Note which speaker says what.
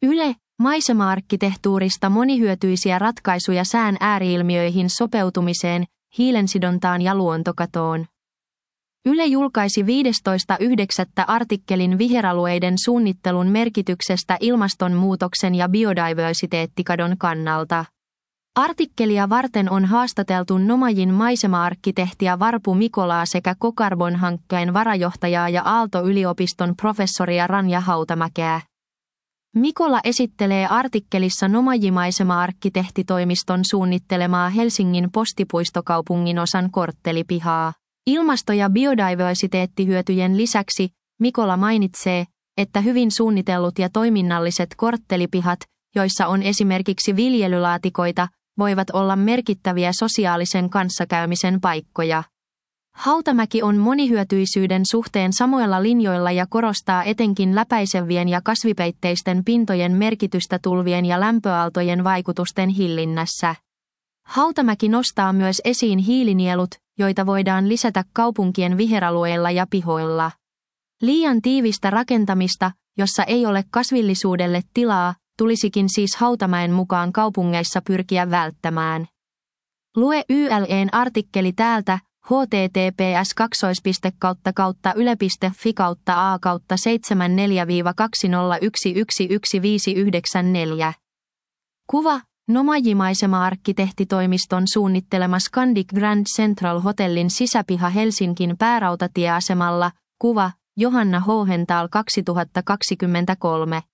Speaker 1: Yle, maisema-arkkitehtuurista monihyötyisiä ratkaisuja sään ääriilmiöihin sopeutumiseen, hiilensidontaan ja luontokatoon. Yle julkaisi 15.9. artikkelin viheralueiden suunnittelun merkityksestä ilmastonmuutoksen ja biodiversiteettikadon kannalta. Artikkelia varten on haastateltu Nomajin maisema-arkkitehtiä Varpu Mikolaa sekä Cocarbon-hankkeen varajohtajaa ja Aalto-yliopiston professoria Ranja Hautamäkeä. Mikola esittelee artikkelissa Nomaji-maisema-arkkitehtitoimiston suunnittelemaa Helsingin postipuistokaupungin osan korttelipihaa. Ilmasto- ja biodiversiteettihyötyjen lisäksi Mikola mainitsee, että hyvin suunnitellut ja toiminnalliset korttelipihat, joissa on esimerkiksi viljelylaatikoita, voivat olla merkittäviä sosiaalisen kanssakäymisen paikkoja. Hautamäki on monihyötyisyyden suhteen samoilla linjoilla ja korostaa etenkin läpäisevien ja kasvipeitteisten pintojen merkitystä tulvien ja lämpöaaltojen vaikutusten hillinnässä. Hautamäki nostaa myös esiin hiilinielut, joita voidaan lisätä kaupunkien viheralueilla ja pihoilla. Liian tiivistä rakentamista, jossa ei ole kasvillisuudelle tilaa, tulisikin siis Hautamäen mukaan kaupungeissa pyrkiä välttämään. Lue YLEn artikkeli täältä https://yle.fi/A/74-2011115994. Kuva, Nomaji-maisema-arkkitehtitoimiston suunnittelema Scandic Grand Central Hotellin sisäpiha Helsingin päärautatieasemalla. Kuva, Johanna Hohenthal 2023.